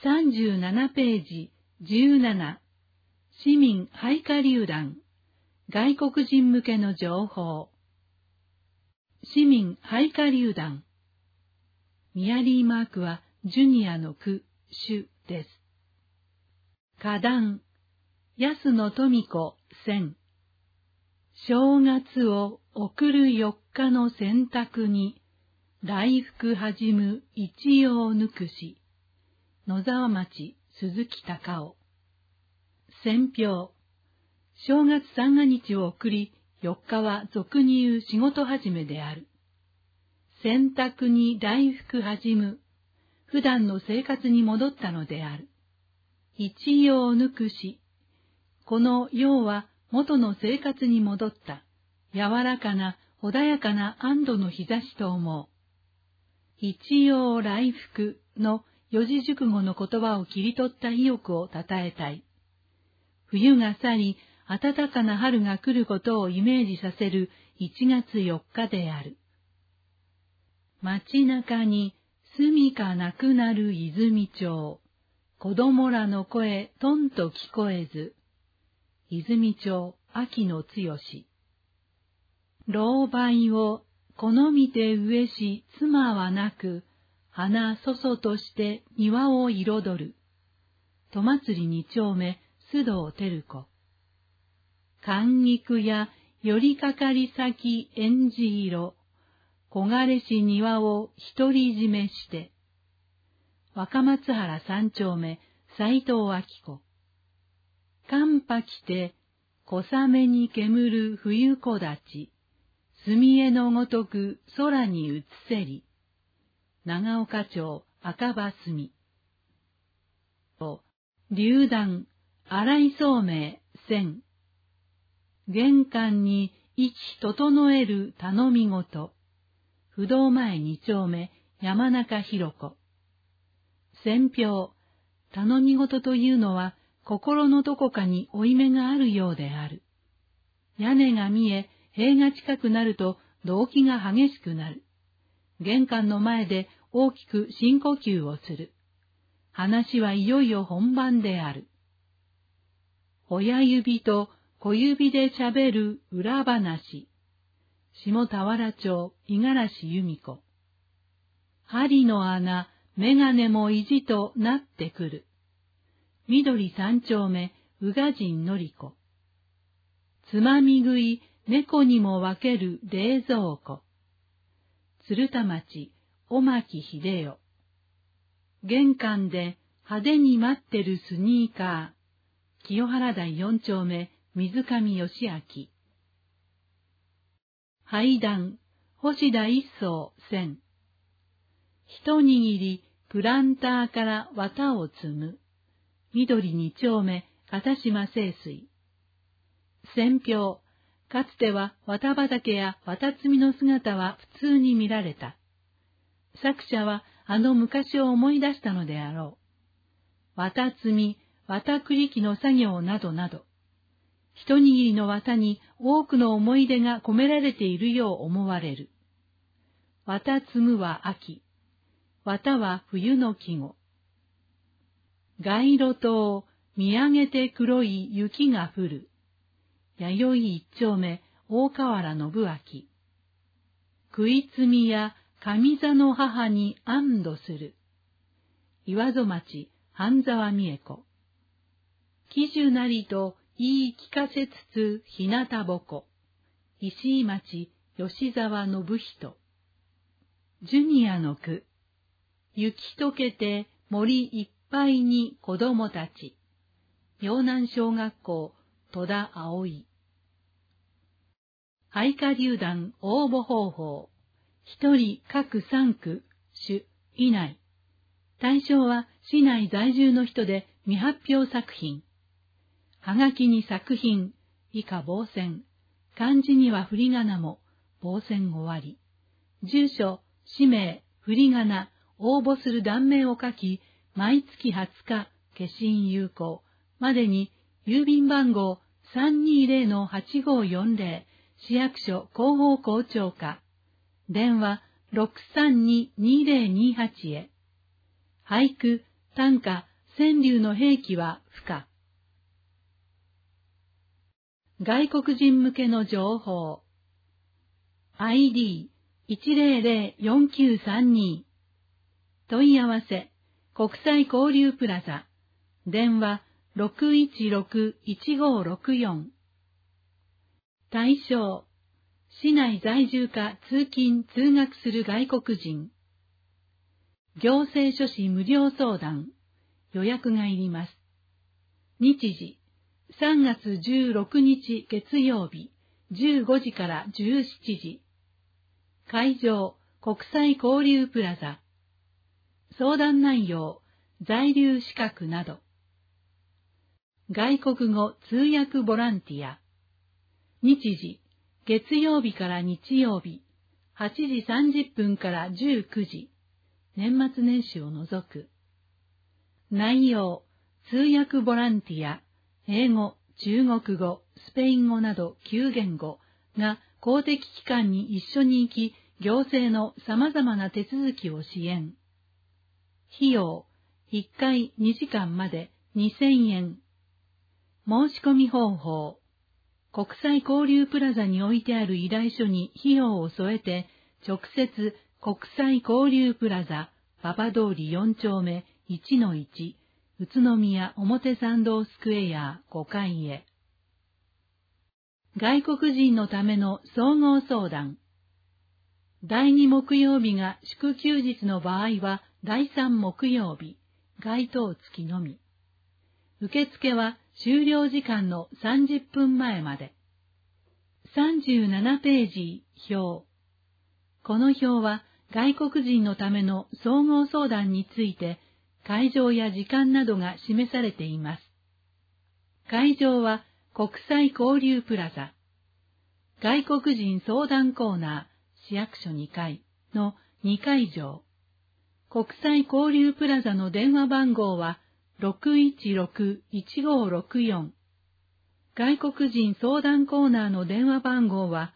37ページ17、市民配下榴弾、外国人向けの情報。市民配下榴弾。ミアリー・マークはジュニアの句、主です。歌壇、安野富子選。正月を送る4日の洗濯に、来福始む一葉ぬくし。野沢町鈴木隆夫。選評。正月三が日を送り、4日は俗に言う仕事始めである。洗濯に来福始む。普段の生活に戻ったのである。一葉ぬくし。この葉は元の生活に戻った。柔らかな穏やかな安堵の日差しと思う。一葉来福の四字熟語の言葉を切り取った意欲をたたえたい。冬が去り、暖かな春が来ることをイメージさせる1月4日である。街中に住かなくなる泉町。子供らの声とんと聞こえず。泉町秋野剛。老梅を好みて植えし妻はなく、花そそとして庭を彩る。戸祭り2丁目須藤照子。寒菊や寄りかかり先えんじ色。木枯れし庭を独り占めして。若松原3丁目斎藤明子。寒波来て小雨に煙る冬木立。墨絵のごとく空に映せり。長岡町赤羽隅。榴弾、荒井聡明、千。玄関に息整える頼み事。不動前2丁目山中弘子。選評、頼み事というのは心のどこかに負い目があるようである。屋根が見え、塀が近くなると動悸が激しくなる。玄関の前で大きく深呼吸をする。話はいよいよ本番である。親指と小指でしゃべる裏話。下田原町五十嵐由美子。針の穴、メガネも意地となってくる。緑三丁目宇賀神のり子。つまみ食い、猫にも分ける冷蔵庫。鶴田町尾牧秀夫。玄関で派手に待ってるスニーカー。清原台4丁目水上義明。俳談、星田一層千。一握りプランターから綿を摘む。緑2丁目片島清水。選評、かつては綿畑や綿摘みの姿は普通に見られた。作者はあの昔を思い出したのであろう。綿摘み、綿繰り機の作業などなど。一握りの綿に多くの思い出が込められているよう思われる。綿摘むは秋。綿は冬の季語。街路灯、見上げて黒い雪が降る。弥生一丁目大河原信明。食い摘みや上座の母に安堵する。岩戸町半沢美恵子。喜寿なりと言い聞かせつつ日向ぼこ。石井町吉沢信人。ジュニアの句。雪解けて森いっぱいに子供たち。陽南小学校戸田葵。配下榴弾応募方法。一人各3区、種、以内。対象は市内在住の人で未発表作品。はがきに作品、以下傍線。漢字には振り仮名も、傍線終わり。住所、氏名、振り仮名、応募する断面を書き、毎月20日、消印有効。までに、郵便番号 320-8540、市役所広報校長課。電話 632-2028 へ。俳句、短歌、 川柳の兵器は不可。外国人向けの情報。ID1004932 問い合わせ国際交流プラザ電話616-1564対象市内在住か通勤・通学する外国人行政書士無料相談予約がいります。日時3月16日月曜日15時から17時会場国際交流プラザ相談内容在留資格など外国語通訳ボランティア日時月曜日から日曜日8時30分から19時年末年始を除く内容通訳ボランティア英語、中国語、スペイン語など9言語が公的機関に一緒に行き、行政の様々な手続きを支援。費用、1回2時間まで2000円。申し込み方法、国際交流プラザに置いてある依頼書に費用を添えて、直接国際交流プラザ、馬場通り4丁目 1-1、宇都宮表参道スクエア5階へ。外国人のための総合相談。第2木曜日が祝休日の場合は第3木曜日、該当付きのみ。受付は終了時間の30分前まで。37ページ表。この表は外国人のための総合相談について会場や時間などが示されています。会場は国際交流プラザ、外国人相談コーナー、市役所2階の2会場。国際交流プラザの電話番号は616-1564。外国人相談コーナーの電話番号は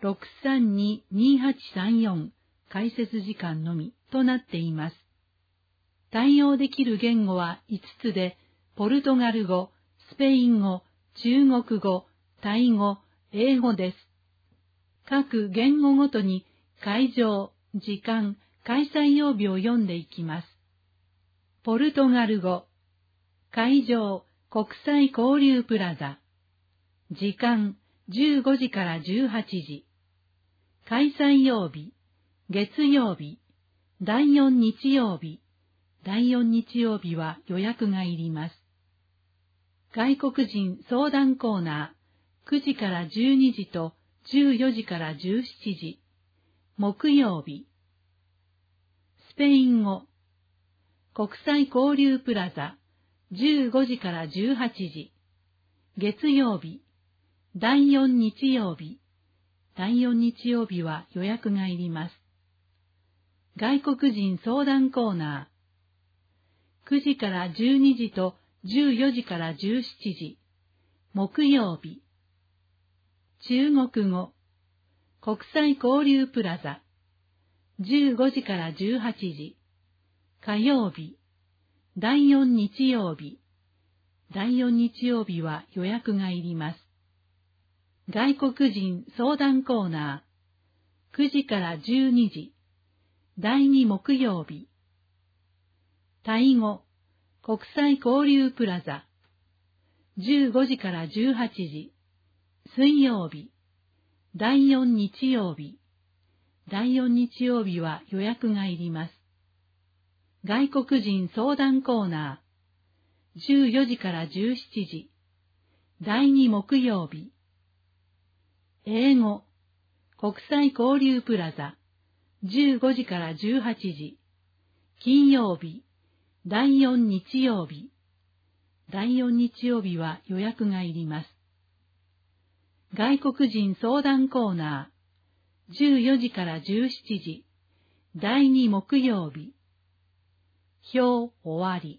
632-2834。開設時間のみとなっています。対応できる言語は5つで、ポルトガル語、スペイン語、中国語、タイ語、英語です。各言語ごとに会場、時間、開催曜日を読んでいきます。ポルトガル語、会場、国際交流プラザ、時間、15時から18時、開催曜日、月曜日、第4日曜日、第4日曜日は予約がいります。外国人相談コーナー、9時から12時と14時から17時、木曜日。スペイン語、国際交流プラザ、15時から18時、月曜日、第4日曜日、第4日曜日は予約がいります。外国人相談コーナー、9時から12時と14時から17時、木曜日。中国語、国際交流プラザ、15時から18時、火曜日。第4日曜日。第4日曜日は予約がいります。外国人相談コーナー、9時から12時、第2木曜日。タイ語、国際交流プラザ、15時から18時、水曜日。第4日曜日。第4日曜日は予約がいります。外国人相談コーナー、14時から17時、第2木曜日。英語、国際交流プラザ、15時から18時、金曜日。第4日曜日。第4日曜日は予約がいります。外国人相談コーナー、14時から17時、第2木曜日。表終わり。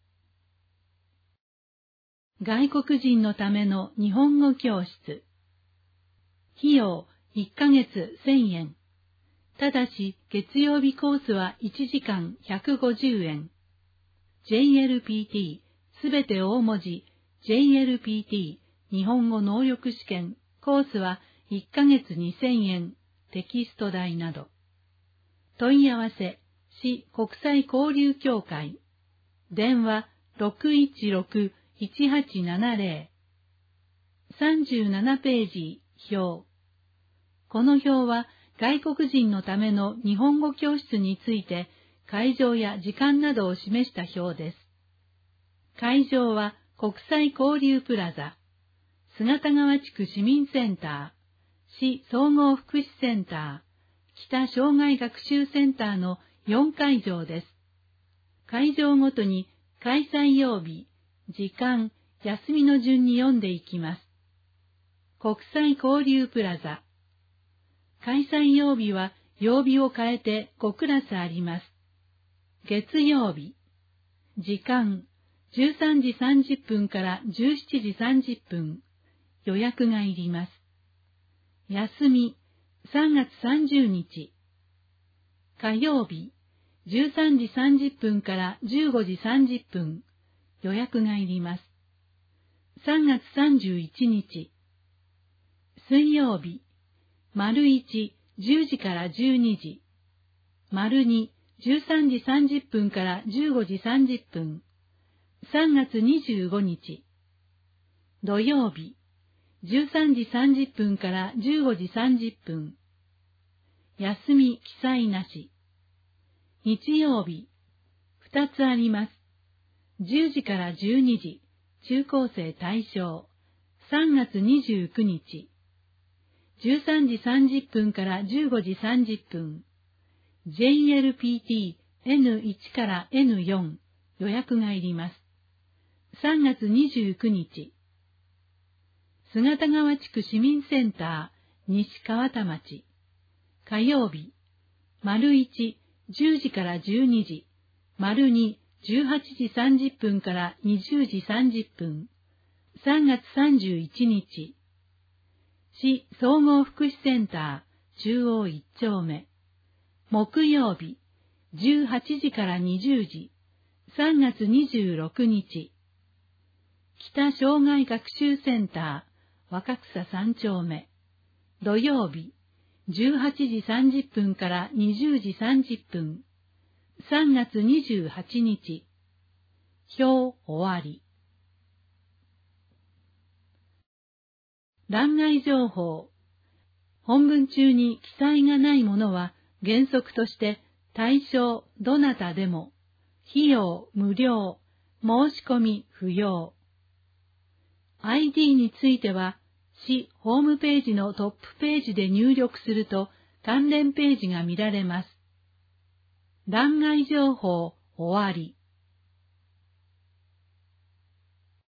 外国人のための日本語教室。費用1ヶ月1000円。ただし月曜日コースは1時間150円。 JLPT すべて大文字 JLPT 日本語能力試験コースは1ヶ月2000円テキスト代など。問い合わせ市国際交流協会電話 616-1870 37ページ表。この表は外国人のための日本語教室について会場や時間などを示した表です。会場は国際交流プラザ、姿川地区市民センター、市総合福祉センター、北障害学習センターの4会場です。会場ごとに開催曜日、時間、休みの順に読んでいきます。国際交流プラザ。開催曜日は曜日を変えて5クラスあります。月曜日。時間、13時30分から17時30分。予約がいります。休み、3月30日。火曜日、13時30分から15時30分。予約がいります。3月31日。水曜日、丸1、10時から12時。丸2、13時30分から15時30分。3月25日。土曜日、13時30分から15時30分。休み記載なし。日曜日、2つあります。10時から12時、中高生対象。3月29日。13時30分から15時30分。JLPT N1 から N4 予約がいります。3月29日。姿川地区市民センター西川田町。火曜日。丸1、10時から12時。丸2、18時30分から20時30分。3月31日。市総合福祉センター中央1丁目。木曜日、18時から20時。3月26日。北障害学習センター若草3丁目。土曜日、18時30分から20時30分。3月28日。表終わり。欄外情報。本文中に記載がないものは原則として対象どなたでも、費用無料、申し込み不要。ID については、市ホームページのトップページで入力すると関連ページが見られます。欄外情報終わり。